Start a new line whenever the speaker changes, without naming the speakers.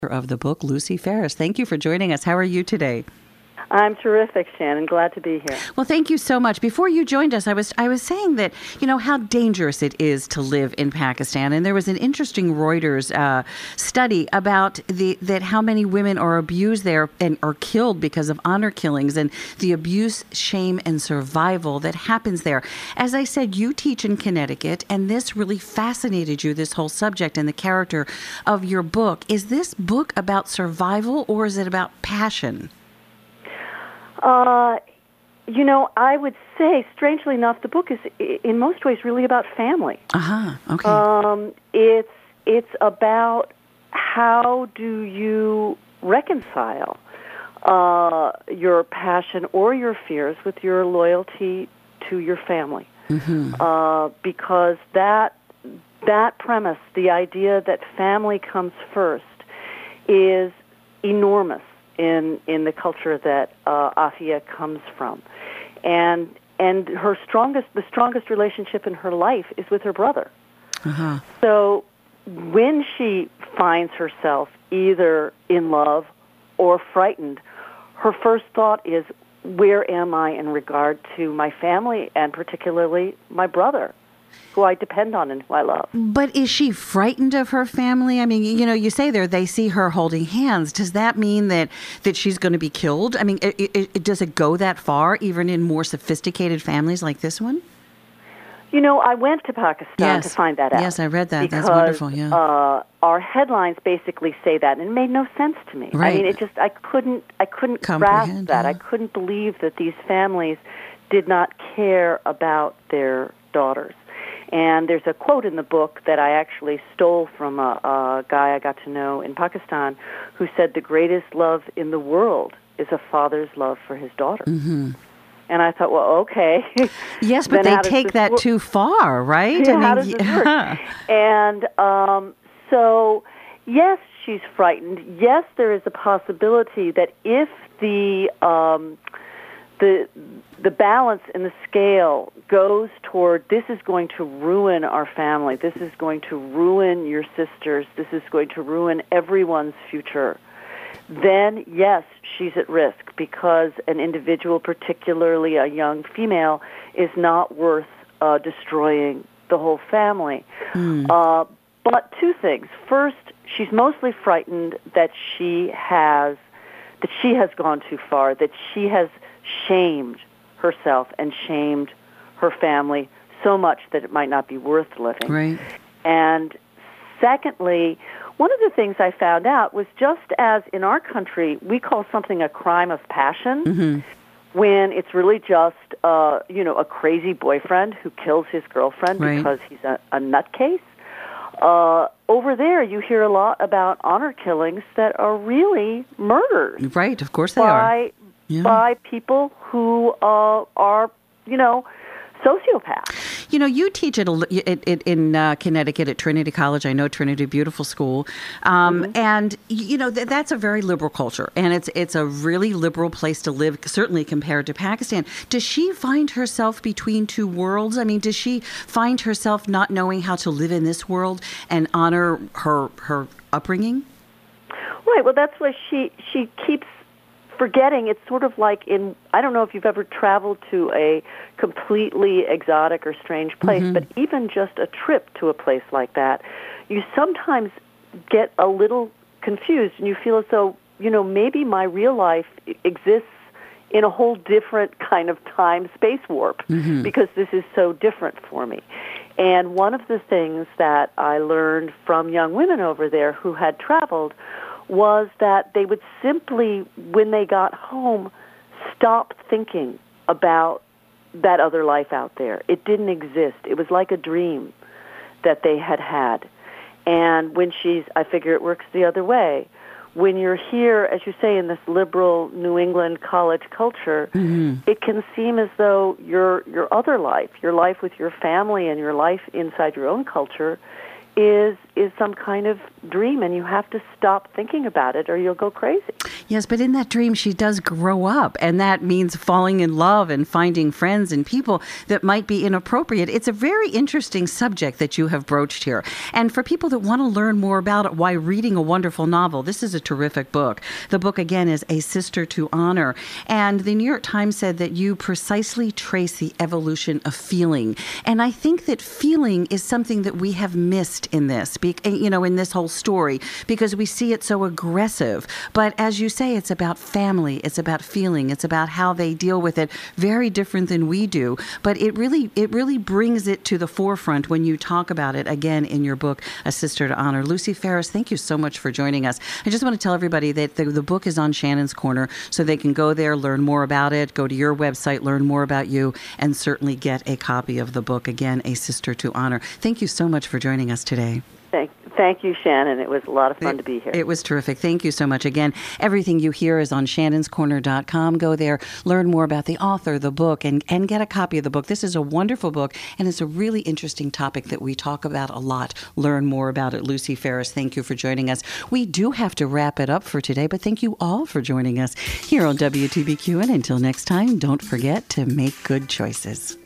of the book, Lucy Ferris. Thank you for joining us. How are you today?
I'm terrific, Shannon. Glad to be here.
Well, thank you so much. Before you joined us, I was saying that, how dangerous it is to live in Pakistan. And there was an interesting Reuters study about that how many women are abused there and are killed because of honor killings and the abuse, shame, and survival that happens there. As I said, you teach in Connecticut, and this really fascinated you, this whole subject and the character of your book. Is this book about survival or is it about passion?
I would say, strangely enough, the book is in most ways really about family.
Okay.
It's about how do you reconcile your passion or your fears with your loyalty to your family.
Mm-hmm.
Because that premise, the idea that family comes first, is enormous in the culture that Afia comes from, and the strongest relationship in her life is with her brother.
Uh-huh.
So when she finds herself either in love or frightened, her first thought is, where am I in regard to my family and particularly my brother, who I depend on and who I love?
But is she frightened of her family? I mean, you say there they see her holding hands. Does that mean that she's going to be killed? I mean, does it go that far, even in more sophisticated families like this one?
I went to Pakistan to find that out.
Yes, I read that.
Because,
that's wonderful, yeah.
Our headlines basically say that, and it made no sense to me.
Right.
I mean, I couldn't grasp that. I couldn't believe that these families did not care about their daughters. And there's a quote in the book that I actually stole from a guy I got to know in Pakistan who said, the greatest love in the world is a father's love for his daughter.
Mm-hmm.
And I thought, well, okay.
Yes, but they take that too far, right?
Yeah, how does this work? And so, yes, she's frightened. Yes, there is a possibility that if the balance in the scale goes toward, this is going to ruin our family, this is going to ruin your sisters, this is going to ruin everyone's future, then yes, she's at risk, because an individual, particularly a young female, is not worth destroying the whole family. But two things. First, she's mostly frightened that she has gone too far, that she has shamed herself and shamed her family so much that it might not be worth living.
Right.
And secondly, one of the things I found out was, just as in our country we call something a crime of passion,
mm-hmm.
when it's really just a crazy boyfriend who kills his girlfriend because he's a nutcase. Over there, you hear a lot about honor killings that are really murders.
Right, of course they are.
By people who are, sociopaths.
You teach in Connecticut at Trinity College. I know Trinity, beautiful school. And, that's a very liberal culture. And it's a really liberal place to live, certainly compared to Pakistan. Does she find herself between two worlds? I mean, does she find herself not knowing how to live in this world and honor her upbringing?
Right. Well, that's why she keeps forgetting. It's sort of like I don't know if you've ever traveled to a completely exotic or strange place, but even just a trip to a place like that, you sometimes get a little confused and you feel as though, maybe my real life exists in a whole different kind of time-space warp because this is so different for me. And one of the things that I learned from young women over there who had traveled was that they would simply, when they got home, stop thinking about that other life out there. It didn't exist. It was like a dream that they had had. And when I figure it works the other way. When you're here, as you say, in this liberal New England college culture, it can seem as though your other life, your life with your family and your life inside your own culture, is some kind of dream, and you have to stop thinking about it or you'll go crazy.
Yes, but in that dream, she does grow up, and that means falling in love and finding friends and people that might be inappropriate. It's a very interesting subject that you have broached here. And for people that want to learn more about it, why reading a wonderful novel, this is a terrific book. The book, again, is A Sister to Honor. And the New York Times said that you precisely trace the evolution of feeling. And I think that feeling is something that we have missed in this, in this whole story, because we see it so aggressive. But as you say, it's about family, it's about feeling, it's about how they deal with it, very different than we do. But it really brings it to the forefront when you talk about it, again, in your book, A Sister to Honor. Lucy Ferris, thank you so much for joining us. I just want to tell everybody that the book is on Shannon's Corner, so they can go there, learn more about it, go to your website, learn more about you, and certainly get a copy of the book, again, A Sister to Honor. Thank you so much for joining us today.
Thank you, Shannon. It was a lot of fun to be here.
It was terrific. Thank you so much. Again, everything you hear is on shannonscorner.com. Go there, learn more about the author, the book, and get a copy of the book. This is a wonderful book, and it's a really interesting topic that we talk about a lot. Learn more about it. Lucy Ferris, thank you for joining us. We do have to wrap it up for today, but thank you all for joining us here on WTBQ. And until next time, don't forget to make good choices.